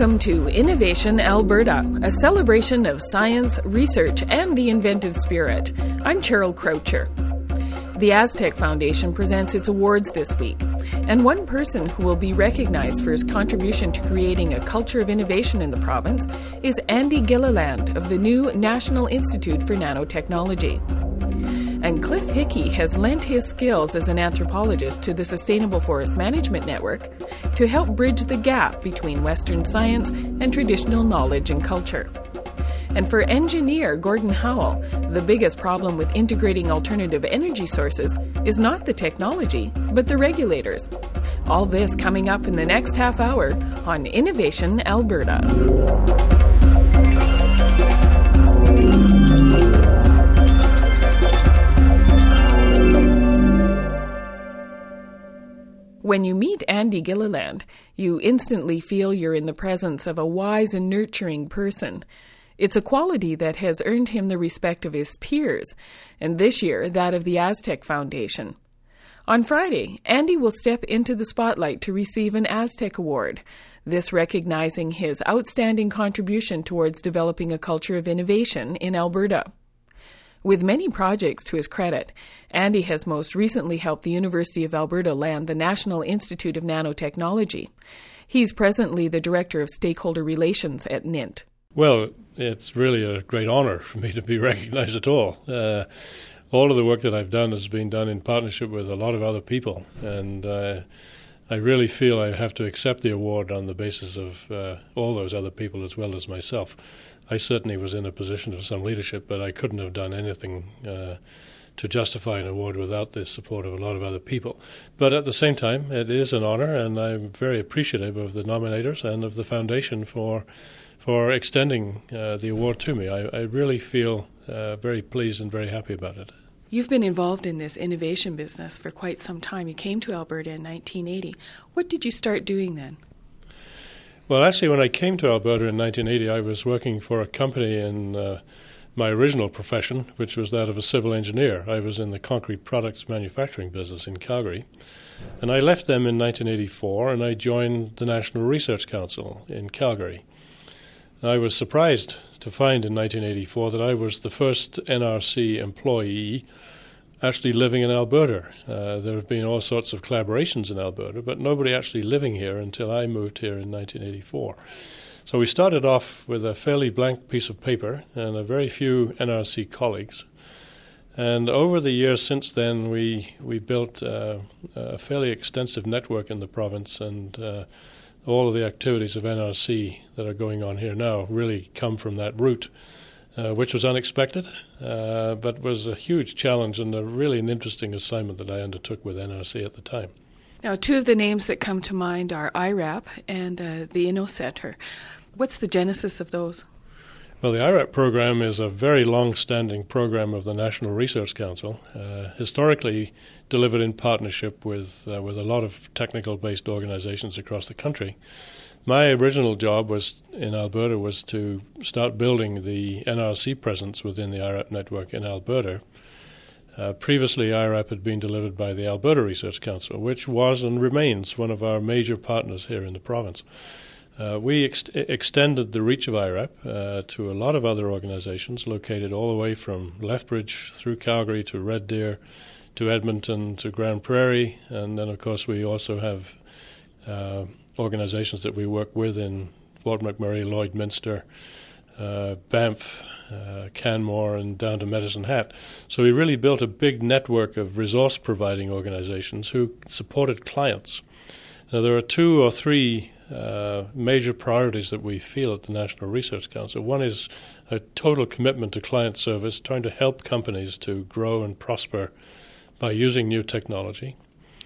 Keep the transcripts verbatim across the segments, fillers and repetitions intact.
Welcome to Innovation Alberta, a celebration of science, research, and the inventive spirit. I'm Cheryl Croucher. The Aztec Foundation presents its awards this week, and one person who will be recognized for his contribution to creating a culture of innovation in the province is Andy Gilliland of the new National Institute for Nanotechnology. And Cliff Hickey has lent his skills as an anthropologist to the Sustainable Forest Management Network to help bridge the gap between Western science and traditional knowledge and culture. And for engineer Gordon Howell, the biggest problem with integrating alternative energy sources is not the technology, but the regulators. All this coming up in the next half hour on Innovation Alberta. When you meet Andy Gilliland, you instantly feel you're in the presence of a wise and nurturing person. It's a quality that has earned him the respect of his peers, and this year that of the Aztec Foundation. On Friday, Andy will step into the spotlight to receive an Aztec Award, this recognizing his outstanding contribution towards developing a culture of innovation in Alberta. With many projects to his credit, Andy has most recently helped the University of Alberta land the National Institute of Nanotechnology. He's presently the Director of Stakeholder Relations at N I N T. Well, it's really a great honour for me to be recognised at all. Uh, all of the work that I've done has been done in partnership with a lot of other people, and uh, I really feel I have to accept the award on the basis of uh, all those other people as well as myself. I certainly was in a position of some leadership, but I couldn't have done anything uh, to justify an award without the support of a lot of other people. But at the same time, it is an honour, and I'm very appreciative of the nominators and of the Foundation for for extending uh, the award to me. I, I really feel uh, very pleased and very happy about it. You've been involved in this innovation business for quite some time. You came to Alberta in nineteen eighty. What did you start doing then? Well, actually, when I came to Alberta in nineteen eighty, I was working for a company in uh, my original profession, which was that of a civil engineer. I was in the concrete products manufacturing business in Calgary. And I left them in nineteen eighty-four, and I joined the National Research Council in Calgary. I was surprised to find in nineteen eighty-four that I was the first N R C employee actually living in Alberta. Uh, there have been all sorts of collaborations in Alberta, but nobody actually living here until I moved here in nineteen eighty-four. So we started off with a fairly blank piece of paper and a very few N R C colleagues. And over the years since then, we, we built uh, a fairly extensive network in the province, and uh, all of the activities of N R C that are going on here now really come from that route. Uh, which was unexpected, uh, but was a huge challenge and a really an interesting assignment that I undertook with N R C at the time. Now, two of the names that come to mind are I RAP and uh, the InnoCentre. What's the genesis of those? Well, the I RAP program is a very long-standing program of the National Research Council, uh, historically delivered in partnership with uh, with a lot of technical-based organizations across the country. My original job was in Alberta was to start building the N R C presence within the I RAP network in Alberta. Uh, previously, I RAP had been delivered by the Alberta Research Council, which was and remains one of our major partners here in the province. Uh, we ex- extended the reach of I RAP uh, to a lot of other organizations located all the way from Lethbridge through Calgary to Red Deer to Edmonton to Grand Prairie, and then, of course, we also have Uh, organizations that we work with in Fort McMurray, Lloydminster, uh, Banff, uh, Canmore, and down to Medicine Hat. So we really built a big network of resource-providing organizations who supported clients. Now, there are two or three uh, major priorities that we feel at the National Research Council. One is a total commitment to client service, trying to help companies to grow and prosper by using new technology.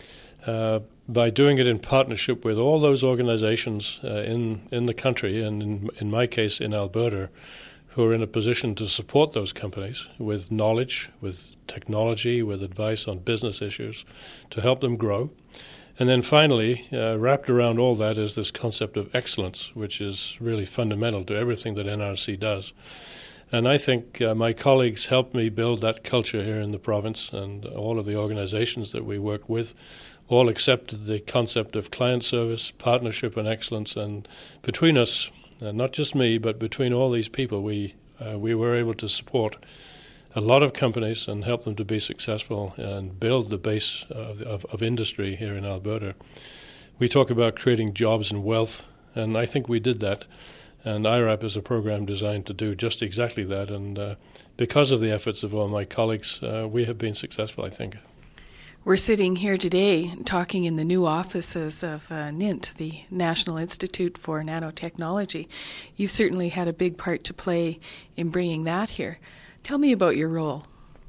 Uh, by doing it in partnership with all those organizations uh, in, in the country, and in, in my case in Alberta, who are in a position to support those companies with knowledge, with technology, with advice on business issues to help them grow. And then finally, uh, wrapped around all that is this concept of excellence, which is really fundamental to everything that N R C does. And I think uh, my colleagues helped me build that culture here in the province, and all of the organizations that we work with all accepted the concept of client service, partnership, and excellence. And between us, uh, not just me, but between all these people, we uh, we were able to support a lot of companies and help them to be successful and build the base of, of, of industry here in Alberta. We talk about creating jobs and wealth, and I think we did that. And I R A P is a program designed to do just exactly that. And uh, because of the efforts of all my colleagues, uh, we have been successful, I think. We're sitting here today talking in the new offices of uh, N I N T, the National Institute for Nanotechnology. You've certainly had a big part to play in bringing that here. Tell me about your role.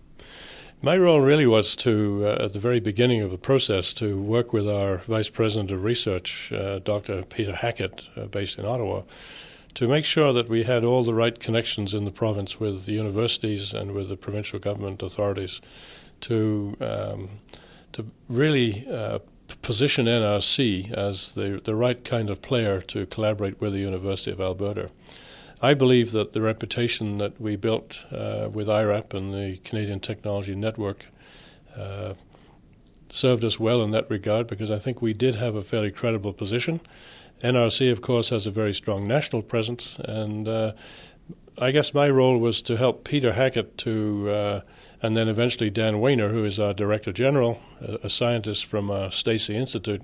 My role really was to, uh, at the very beginning of the process, to work with our Vice President of Research, uh, Doctor Peter Hackett, uh, based in Ottawa, to make sure that we had all the right connections in the province with the universities and with the provincial government authorities to um, to really uh, position N R C as the, the right kind of player to collaborate with the University of Alberta. I believe that the reputation that we built uh, with I R A P and the Canadian Technology Network uh, served us well in that regard, because I think we did have a fairly credible position. N R C, of course, has a very strong national presence, and uh, I guess my role was to help Peter Hackett to, uh, and then eventually Dan Wehner, who is our Director General, a, a scientist from uh, Stacey Institute,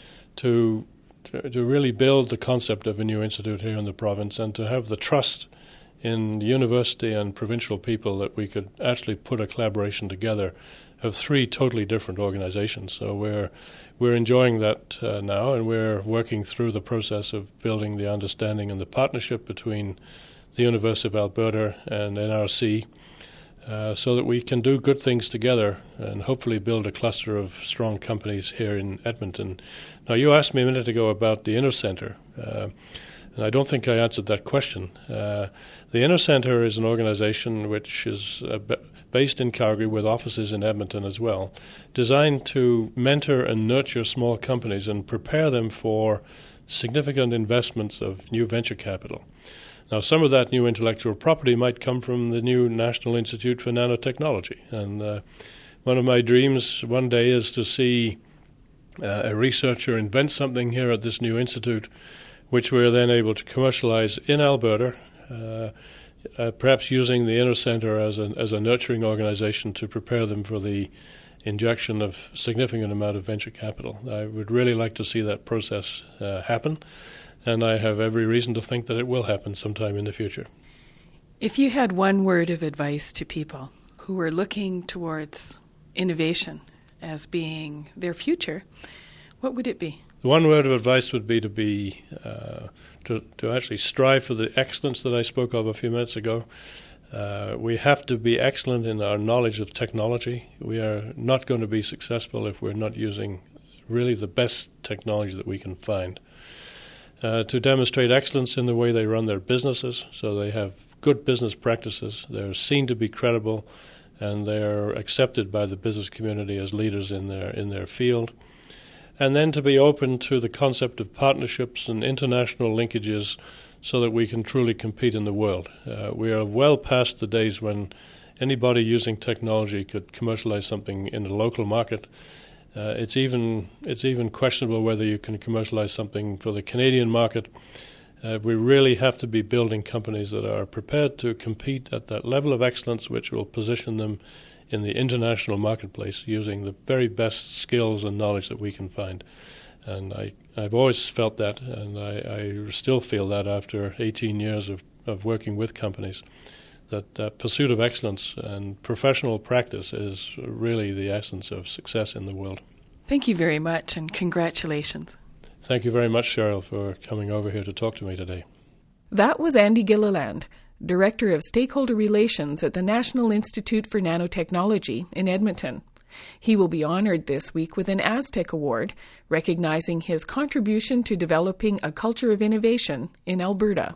to to really build the concept of a new institute here in the province and to have the trust in the university and provincial people that we could actually put a collaboration together of three totally different organizations. So we're we're enjoying that uh, now, and we're working through the process of building the understanding and the partnership between the University of Alberta and N R C uh, so that we can do good things together and hopefully build a cluster of strong companies here in Edmonton. Now, you asked me a minute ago about the Inner Centre, uh, and I don't think I answered that question. Uh, the Inner Centre is an organization which is uh, b- based in Calgary with offices in Edmonton as well, designed to mentor and nurture small companies and prepare them for significant investments of new venture capital. Now, some of that new intellectual property might come from the new National Institute for Nanotechnology. And uh, one of my dreams one day is to see uh, a researcher invent something here at this new institute, which we're then able to commercialize in Alberta, uh, uh, perhaps using the Inner Centre as a, as a nurturing organization to prepare them for the injection of significant amount of venture capital. I would really like to see that process uh, happen. And I have every reason to think that it will happen sometime in the future. If you had one word of advice to people who are looking towards innovation as being their future, what would it be? The one word of advice would be to be uh, to, to actually strive for the excellence that I spoke of a few minutes ago. Uh, we have to be excellent in our knowledge of technology. We are not going to be successful if we're not using really the best technology that we can find. Uh, to demonstrate excellence in the way they run their businesses, so they have good business practices, they're seen to be credible, and they're accepted by the business community as leaders in their in their field. And then to be open to the concept of partnerships and international linkages so that we can truly compete in the world. Uh, we are well past the days when anybody using technology could commercialize something in the local market. Uh, it's even it's even questionable whether you can commercialize something for the Canadian market. Uh, we really have to be building companies that are prepared to compete at that level of excellence, which will position them in the international marketplace using the very best skills and knowledge that we can find. And I, I've always felt that, and I, I still feel that after eighteen years of, of working with companies, that uh, pursuit of excellence and professional practice is really the essence of success in the world. Thank you very much, and congratulations. Thank you very much, Cheryl, for coming over here to talk to me today. That was Andy Gilliland, Director of Stakeholder Relations at the National Institute for Nanotechnology in Edmonton. He will be honored this week with an Aztec Award, recognizing his contribution to developing a culture of innovation in Alberta.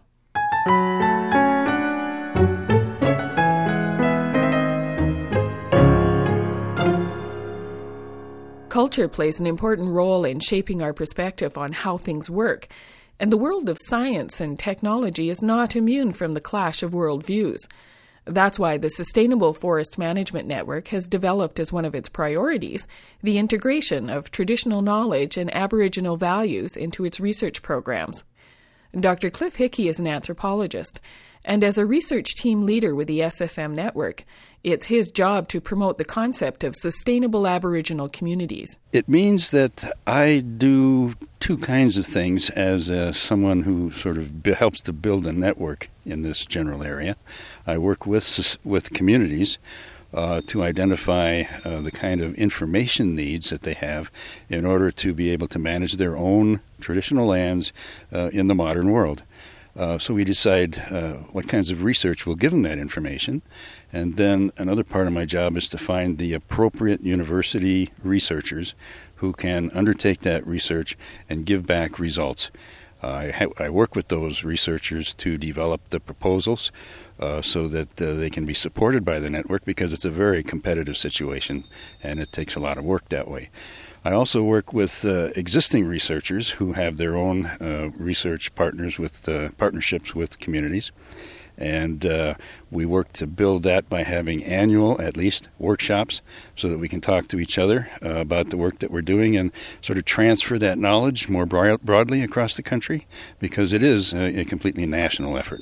Culture plays an important role in shaping our perspective on how things work, and the world of science and technology is not immune from the clash of worldviews. That's why the Sustainable Forest Management Network has developed as one of its priorities the integration of traditional knowledge and Aboriginal values into its research programs. Doctor Cliff Hickey is an anthropologist, and as a research team leader with the S F M network, it's his job to promote the concept of sustainable Aboriginal communities. It means that I do two kinds of things as uh, someone who sort of b- helps to build a network in this general area. I work with with communities uh, to identify uh, the kind of information needs that they have in order to be able to manage their own traditional lands uh, in the modern world. Uh, so we decide uh, what kinds of research will give them that information. And then another part of my job is to find the appropriate university researchers who can undertake that research and give back results. Uh, I, ha- I work with those researchers to develop the proposals uh, so that uh, they can be supported by the network, because it's a very competitive situation and it takes a lot of work that way. I also work with uh, existing researchers who have their own uh, research partners with uh, partnerships with communities. And uh, we work to build that by having annual, at least, workshops so that we can talk to each other uh, about the work that we're doing and sort of transfer that knowledge more bro- broadly across the country, because it is a, a completely national effort.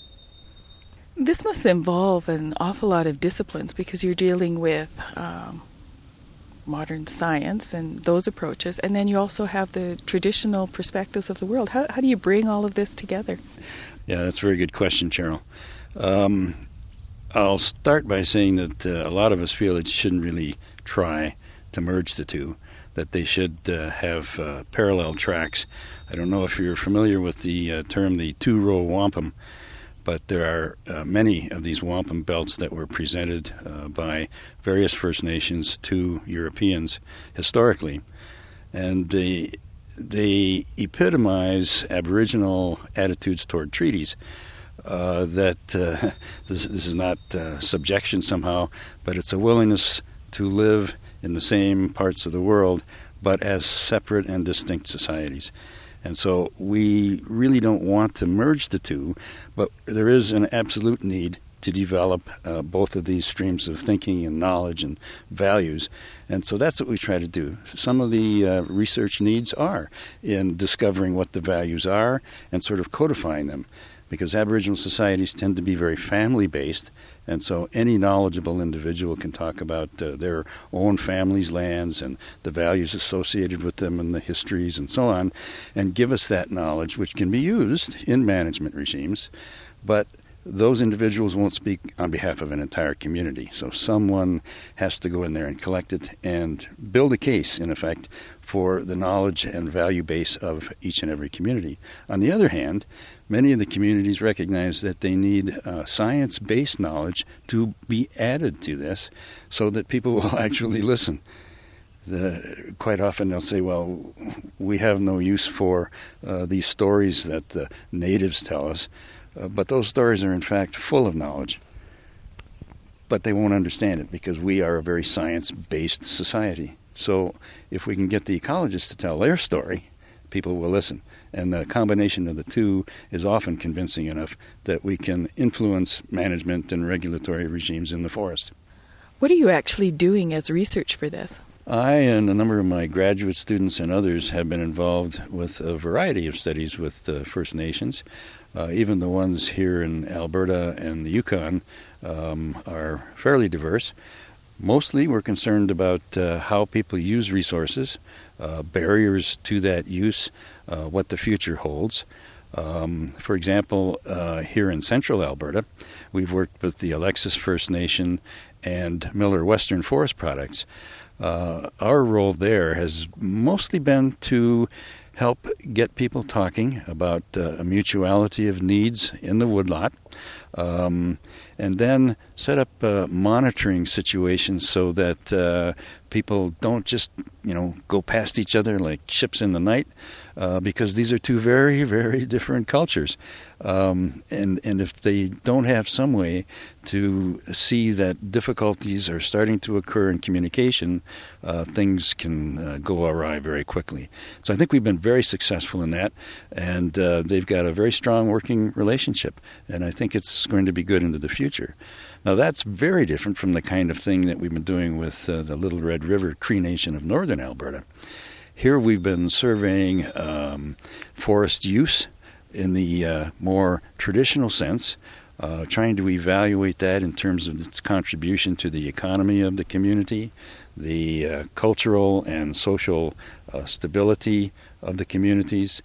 This must involve an awful lot of disciplines, because you're dealing with um, modern science and those approaches, and then you also have the traditional perspectives of the world. How, how do you bring all of this together? Yeah, that's a very good question, Cheryl. Um, I'll start by saying that uh, a lot of us feel that you shouldn't really try to merge the two, that they should uh, have uh, parallel tracks. I don't know if you're familiar with the uh, term the two-row wampum, but there are uh, many of these wampum belts that were presented uh, by various First Nations to Europeans historically. And they, they epitomize Aboriginal attitudes toward treaties. Uh, that uh, this, this is not uh, subjection somehow, but it's a willingness to live in the same parts of the world, but as separate and distinct societies. And so we really don't want to merge the two, but there is an absolute need to develop uh, both of these streams of thinking and knowledge and values. And so that's what we try to do. Some of the uh, research needs are in discovering what the values are and sort of codifying them, because Aboriginal societies tend to be very family-based, and so any knowledgeable individual can talk about uh, their own family's lands and the values associated with them and the histories and so on, and give us that knowledge, which can be used in management regimes. But those individuals won't speak on behalf of an entire community. So someone has to go in there and collect it and build a case, in effect, for the knowledge and value base of each and every community. On the other hand, many of the communities recognize that they need uh, science-based knowledge to be added to this so that people will actually listen. The, quite often they'll say, well, we have no use for uh, these stories that the natives tell us. Uh, but those stories are, in fact, full of knowledge. But they won't understand it because we are a very science-based society. So if we can get the ecologists to tell their story, people will listen. And the combination of the two is often convincing enough that we can influence management and regulatory regimes in the forest. What are you actually doing as research for this? I and a number of my graduate students and others have been involved with a variety of studies with the First Nations. Uh, even the ones here in Alberta and the Yukon um, are fairly diverse. Mostly we're concerned about uh, how people use resources, uh, barriers to that use, uh, what the future holds. Um, for example, uh, here in central Alberta, we've worked with the Alexis First Nation and Miller Western Forest Products. Uh, our role there has mostly been to help get people talking about uh, a mutuality of needs in the woodlot, um, and then set up uh, monitoring situations so that uh, people don't just, you know, go past each other like ships in the night, uh, because these are two very, very different cultures. Um, and, and if they don't have some way to see that difficulties are starting to occur in communication, uh, things can uh, go awry very quickly. So I think we've been very successful in that, and uh, they've got a very strong working relationship. And I think think it's going to be good into the future. Now, that's very different from the kind of thing that we've been doing with uh, the Little Red River Cree Nation of northern Alberta. Here we've been surveying um, forest use in the uh, more traditional sense, uh, trying to evaluate that in terms of its contribution to the economy of the community, the uh, cultural and social uh, stability of the communities,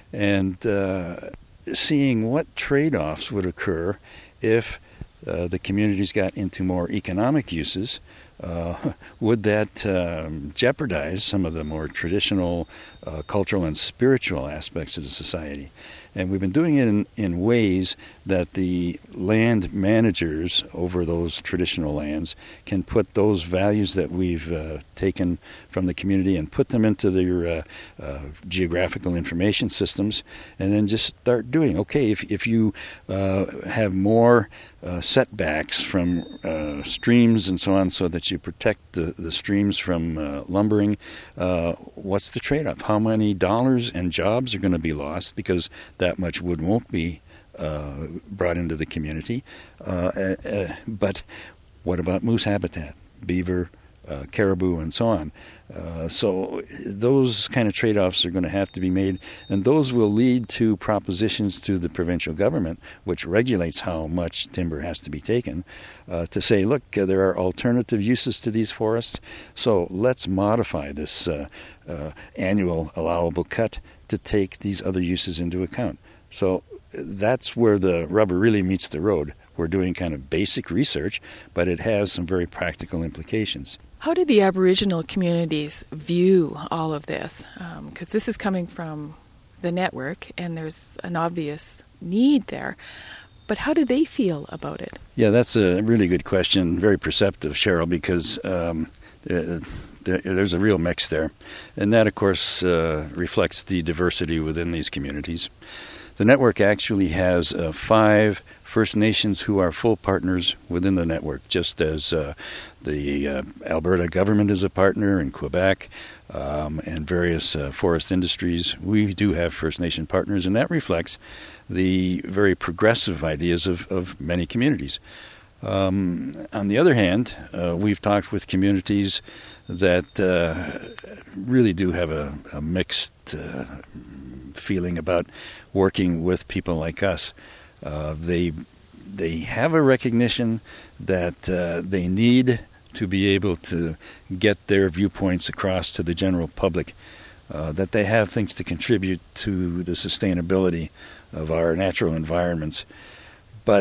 and uh, seeing what trade-offs would occur if uh, the communities got into more economic uses. Uh, would that um, jeopardize some of the more traditional uh, cultural and spiritual aspects of the society? And we've been doing it in, in ways that the land managers over those traditional lands can put those values that we've uh, taken from the community and put them into their uh, uh, geographical information systems, and then just start doing, okay, if, if you uh, have more uh, setbacks from uh, streams and so on so that you protect the, the streams from uh, lumbering, uh, what's the trade-off? How many dollars and jobs are going to be lost because that much wood won't be uh, brought into the community? Uh, uh, but what about moose habitat, beaver, uh, caribou, and so on? Uh, so those kind of trade-offs are going to have to be made, and those will lead to propositions to the provincial government, which regulates how much timber has to be taken, uh, to say, look, uh, there are alternative uses to these forests, so let's modify this uh, uh, annual allowable cut to take these other uses into account. So that's where the rubber really meets the road. We're doing kind of basic research, but it has some very practical implications. How do the Aboriginal communities view all of this? Because um, this is coming from the network, and there's an obvious need there. But how do they feel about it? Yeah, that's a really good question. Very perceptive, Cheryl, because um, uh, there's a real mix there. And that, of course, uh, reflects the diversity within these communities. The network actually has uh, five First Nations who are full partners within the network, just as uh, the uh, Alberta government is a partner in Quebec um, and various uh, forest industries. We do have First Nation partners, and that reflects the very progressive ideas of, of many communities. Um, on the other hand, uh, we've talked with communities that uh, really do have a, a mixed uh, feeling about working with people like us. Uh, they they have a recognition that uh, they need to be able to get their viewpoints across to the general public, uh, that they have things to contribute to the sustainability of our natural environments. But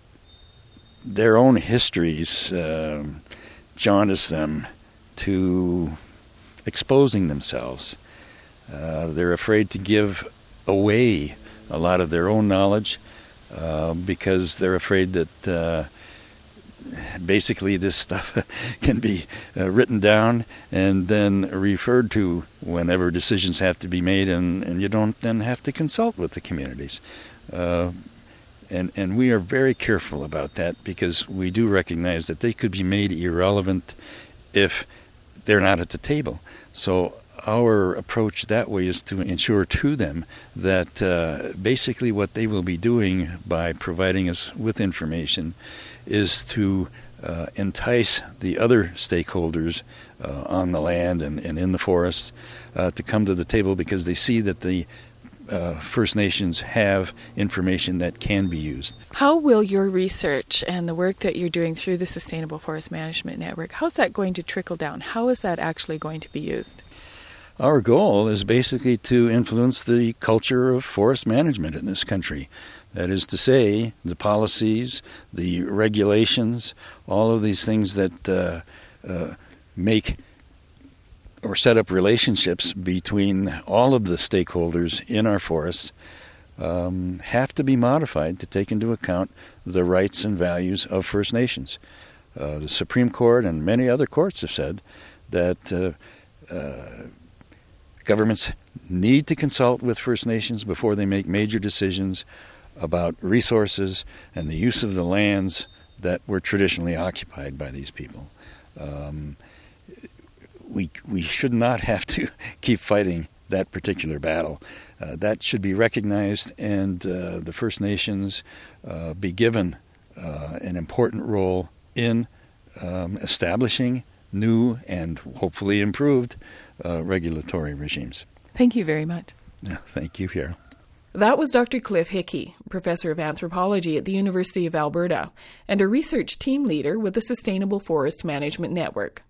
their own histories uh, jaundice them to exposing themselves. Uh, they're afraid to give away a lot of their own knowledge uh, because they're afraid that uh, basically this stuff can be uh, written down and then referred to whenever decisions have to be made, and, and you don't then have to consult with the communities. Uh, and, and we are very careful about that because we do recognize that they could be made irrelevant if they're not at the table. So our approach that way is to ensure to them that uh, basically what they will be doing by providing us with information is to uh, entice the other stakeholders uh, on the land and, and in the forests uh, to come to the table because they see that the uh, First Nations have information that can be used. How will your research and the work that you're doing through the Sustainable Forest Management Network, how's that going to trickle down? How is that actually going to be used? Our goal is basically to influence the culture of forest management in this country. That is to say, the policies, the regulations, all of these things that uh, uh, make or set up relationships between all of the stakeholders in our forests um, have to be modified to take into account the rights and values of First Nations. Uh, the Supreme Court and many other courts have said that uh, uh, governments need to consult with First Nations before they make major decisions about resources and the use of the lands that were traditionally occupied by these people. Um, we we should not have to keep fighting that particular battle. Uh, that should be recognized, and uh, the First Nations uh, be given uh, an important role in um, establishing new and hopefully improved uh, regulatory regimes. Thank you very much. Yeah, thank you, Cheryl. That was Doctor Cliff Hickey, Professor of Anthropology at the University of Alberta and a research team leader with the Sustainable Forest Management Network.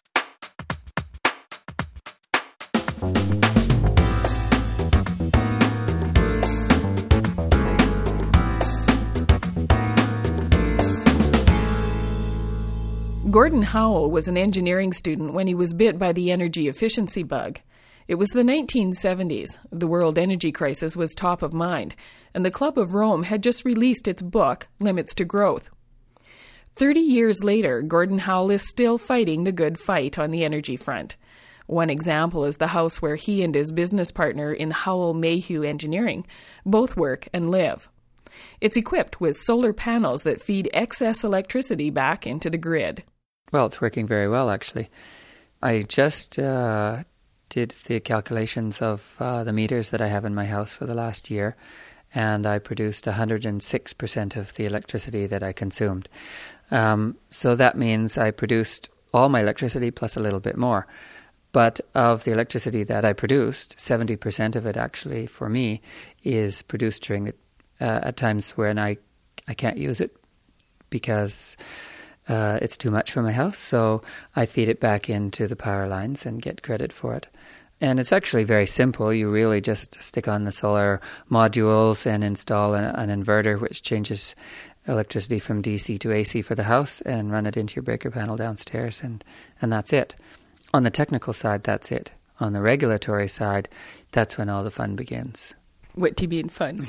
Gordon Howell was an engineering student when he was bit by the energy efficiency bug. It was the nineteen seventies. The world energy crisis was top of mind, and the Club of Rome had just released its book, Limits to Growth. Thirty years later, Gordon Howell is still fighting the good fight on the energy front. One example is the house where he and his business partner in Howell Mayhew Engineering both work and live. It's equipped with solar panels that feed excess electricity back into the grid. Well, it's working very well, actually. I just uh, did the calculations of uh, the meters that I have in my house for the last year, and I produced one hundred six percent of the electricity that I consumed. Um, so that means I produced all my electricity plus a little bit more. But of the electricity that I produced, seventy percent of it actually, for me, is produced during the, uh, at times when I, I can't use it because Uh, it's too much for my house, so I feed it back into the power lines and get credit for it. And it's actually very simple. You really just stick on the solar modules and install an, an inverter which changes electricity from D C to A C for the house and run it into your breaker panel downstairs, and, and that's it. On the technical side, that's it. On the regulatory side, that's when all the fun begins. What do you mean fun?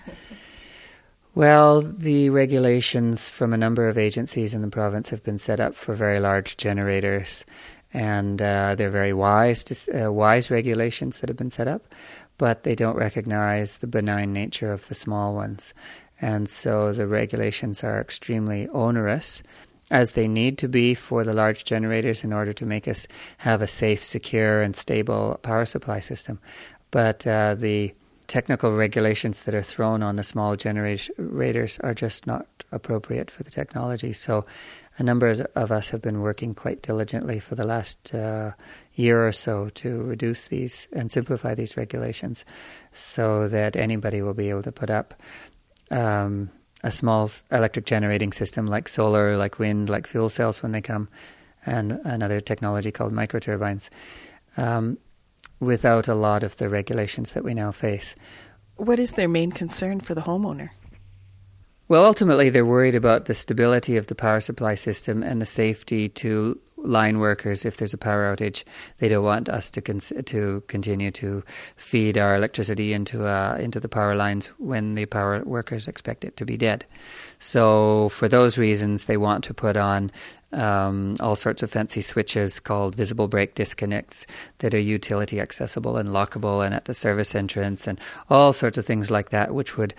Well, the regulations from a number of agencies in the province have been set up for very large generators, and uh, they're very wise, to, uh, wise regulations that have been set up, but they don't recognize the benign nature of the small ones. And so the regulations are extremely onerous, as they need to be for the large generators in order to make us have a safe, secure, and stable power supply system. But uh, the technical regulations that are thrown on the small generators are just not appropriate for the technology. So a number of us have been working quite diligently for the last uh, year or so to reduce these and simplify these regulations so that anybody will be able to put up um, a small electric generating system like solar, like wind, like fuel cells when they come, and another technology called microturbines. Um, without a lot of the regulations that we now face. What is their main concern for the homeowner? Well, ultimately, they're worried about the stability of the power supply system and the safety to line workers if there's a power outage. They don't want us to con- to continue to feed our electricity into uh, into the power lines when the power workers expect it to be dead. So for those reasons, they want to put on um, all sorts of fancy switches called visible break disconnects that are utility accessible and lockable and at the service entrance and all sorts of things like that, which would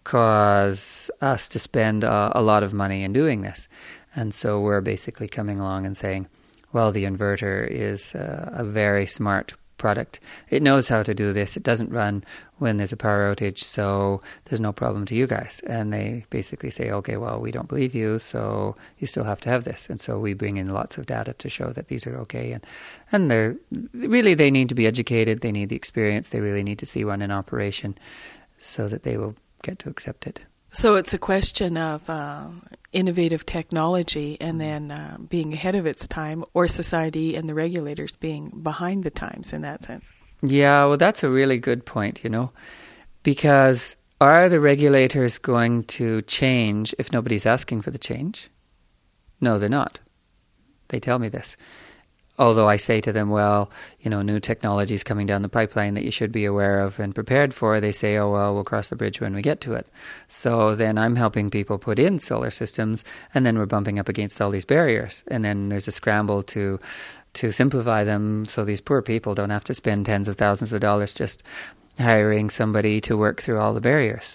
cause us to spend uh, a lot of money in doing this. And so we're basically coming along and saying, well, the inverter is uh, a very smart product. It knows how to do this. It doesn't run when there's a power outage, so there's no problem to you guys. And they basically say, okay, well, we don't believe you, so you still have to have this. And so we bring in lots of data to show that these are okay. And, and they're really, they need to be educated. They need the experience. They really need to see one in operation so that they will get to accept it. So it's a question of uh, innovative technology and then uh, being ahead of its time, or society and the regulators being behind the times in that sense. Yeah, well, that's a really good point, you know, because are the regulators going to change if nobody's asking for the change? No, they're not. They tell me this. Although I say to them, well, you know, new technology is coming down the pipeline that you should be aware of and prepared for. They say, oh, well, we'll cross the bridge when we get to it. So then I'm helping people put in solar systems, and then we're bumping up against all these barriers. And then there's a scramble to to simplify them so these poor people don't have to spend tens of thousands of dollars just hiring somebody to work through all the barriers.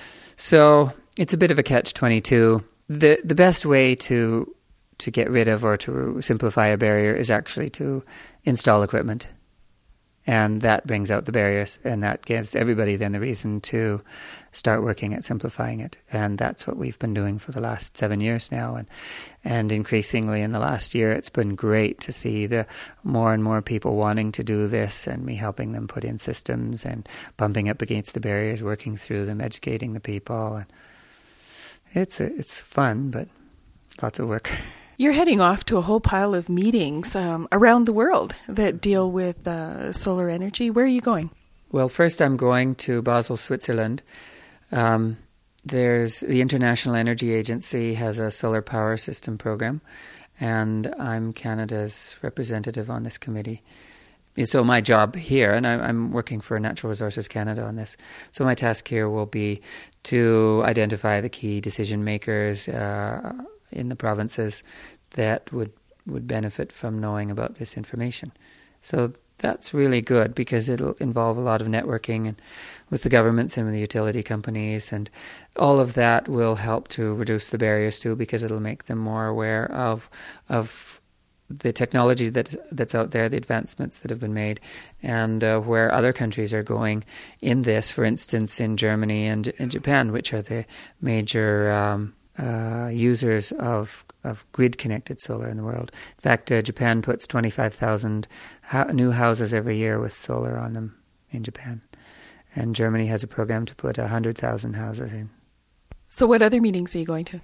So it's a bit of a catch twenty-two. The the best way to to get rid of or to simplify a barrier is actually to install equipment. And that brings out the barriers, and that gives everybody then the reason to start working at simplifying it. And that's what we've been doing for the last seven years now. And and increasingly in the last year, it's been great to see the more and more people wanting to do this, and me helping them put in systems and bumping up against the barriers, working through them, educating the people. And it's a, it's fun, but lots of work. You're heading off to a whole pile of meetings um, around the world that deal with uh, solar energy. Where are you going? Well, first I'm going to Basel, Switzerland. Um, there's the International Energy Agency has a solar power system program, and I'm Canada's representative on this committee. So my job here, and I'm working for Natural Resources Canada on this, so my task here will be to identify the key decision makers uh, in the provinces that would, would benefit from knowing about this information. So that's really good because it'll involve a lot of networking and with the governments and with the utility companies, and all of that will help to reduce the barriers too, because it'll make them more aware of of the technology that that's out there, the advancements that have been made, and uh, where other countries are going in this. For instance, in Germany and, and Japan, which are the major um, uh, users of of grid-connected solar in the world. In fact, uh, Japan puts twenty-five thousand ho- new houses every year with solar on them in Japan. And Germany has a program to put one hundred thousand houses in. So what other meetings are you going to?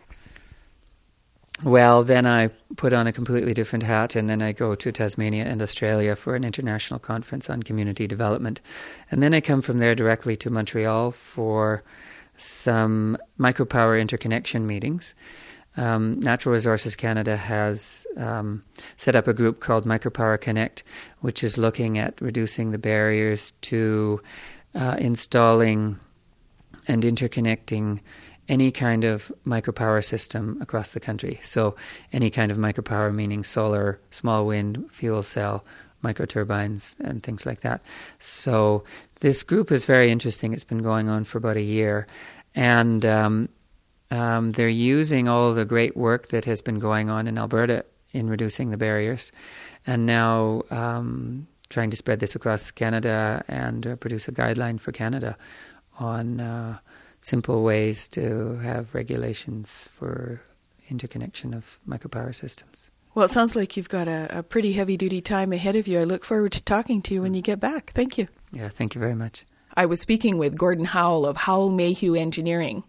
Well, then I put on a completely different hat, and then I go to Tasmania and Australia for an international conference on community development. And then I come from there directly to Montreal for some micropower interconnection meetings. Um, Natural Resources Canada has um, set up a group called Micropower Connect, which is looking at reducing the barriers to uh, installing and interconnecting any kind of micropower system across the country. So any kind of micropower, meaning solar, small wind, fuel cell, microturbines, and things like that. So this group is very interesting. It's been going on for about a year. And um, um, they're using all the great work that has been going on in Alberta in reducing the barriers, and now um, trying to spread this across Canada and uh, produce a guideline for Canada on uh, simple ways to have regulations for interconnection of micropower systems. Well, it sounds like you've got a, a pretty heavy-duty time ahead of you. I look forward to talking to you when you get back. Thank you. Yeah, thank you very much. I was speaking with Gordon Howell of Howell Mayhew Engineering.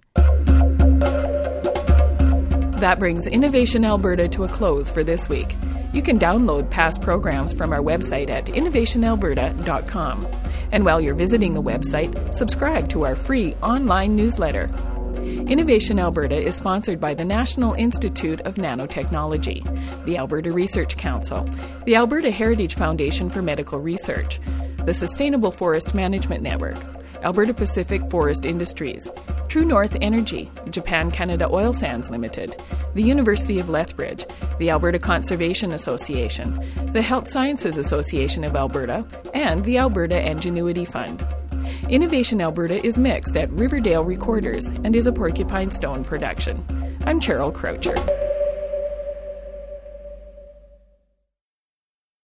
That brings Innovation Alberta to a close for this week. You can download past programs from our website at innovation alberta dot com. And while you're visiting the website, subscribe to our free online newsletter. Innovation Alberta is sponsored by the National Institute of Nanotechnology, the Alberta Research Council, the Alberta Heritage Foundation for Medical Research, the Sustainable Forest Management Network, Alberta Pacific Forest Industries, True North Energy, Japan Canada Oil Sands Limited, the University of Lethbridge, the Alberta Conservation Association, the Health Sciences Association of Alberta, and the Alberta Ingenuity Fund. Innovation Alberta is mixed at Riverdale Recorders and is a Porcupine Stone production. I'm Cheryl Croucher.